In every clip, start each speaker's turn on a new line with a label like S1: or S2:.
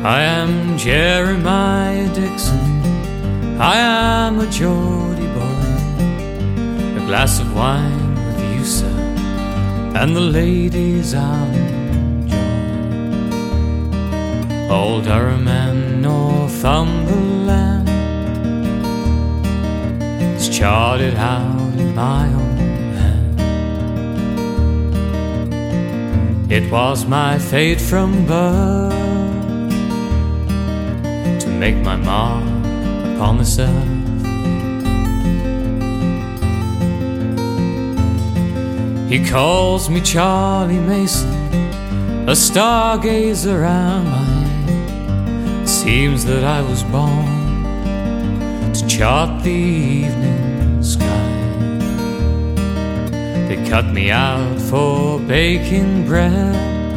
S1: I am Jeremiah Dixon, I am a Geordie boy. A glass of wine with you, sir, and the ladies I'll enjoy. Old Durham and Northumberland is charted out in my own hand. It was my fate from birth to make my mark upon this earth. He calls me Charlie Mason, a stargazer am I. It seems that I was born to chart the evening sky. They cut me out for baking bread,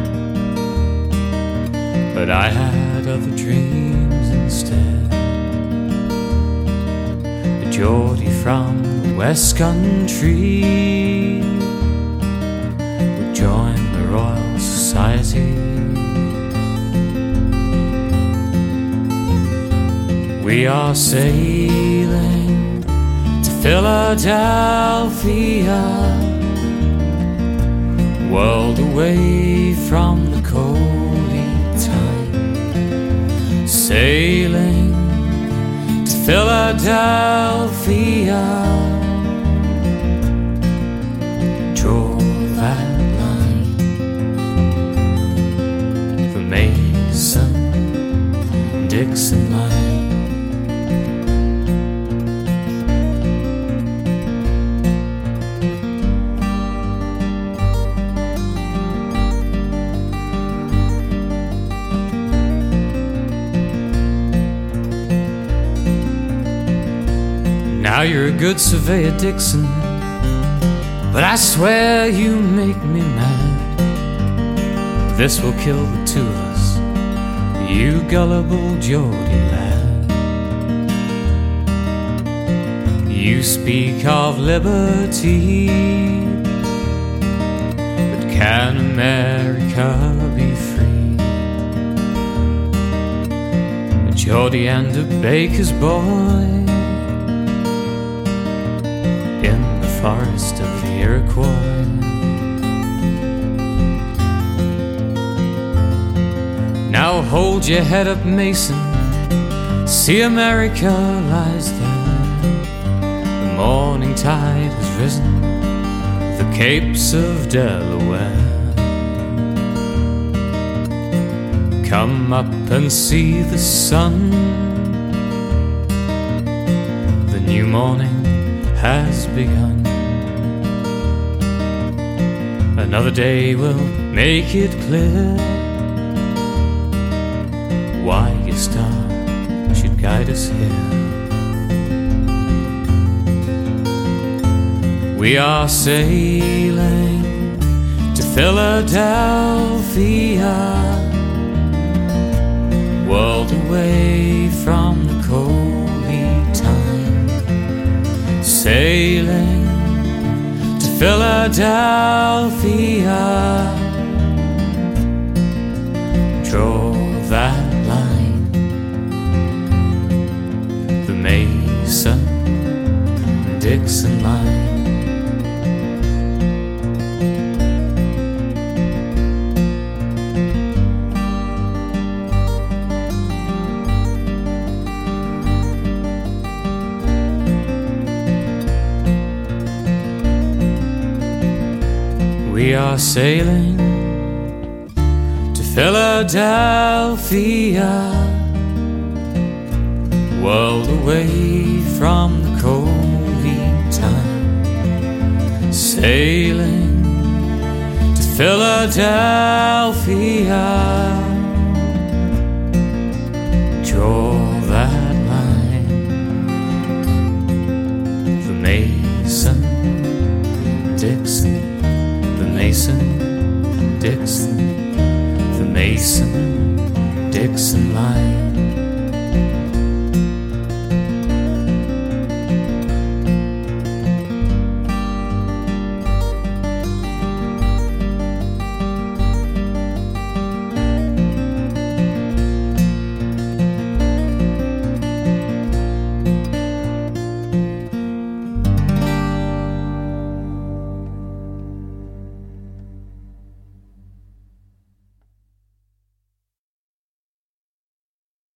S1: but I had other dreams instead. A Geordie from the West Country would join the Royal Society. We are sailing to Philadelphia, world away from the coldy tide. Sailing to Philadelphia, draw that line, the Mason-Dixon line. Now you're a good surveyor, Dixon, but I swear you make me mad. This will kill the two of us, you gullible Geordie lad. You speak of liberty, but can America be free? A Geordie and a baker's boy in the forest of the Iroquois. Now hold your head up, Mason, see America lies there. The morning tide has risen, the capes of Delaware. Come up and see the sun, the new morning has begun. Another day will make it clear why your star should guide us here. We are sailing to Philadelphia, world away from the coldy time. Sailing to Philadelphia, draw that line, the Mason-Dixon line. We are sailing to Philadelphia, world away from the coldy time. Sailing to Philadelphia, draw that line, the Mason-Dixon, the Mason-Dixon, the Mason-Dixon line.